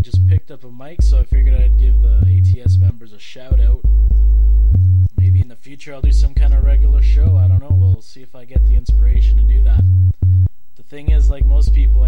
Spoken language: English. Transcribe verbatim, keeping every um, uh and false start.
just picked up a mic, so I figured I'd give the A T S members a shout out. Maybe in the future I'll do some kind of regular show. I don't know. We'll see if I get the inspiration to do that. The thing is, like most people,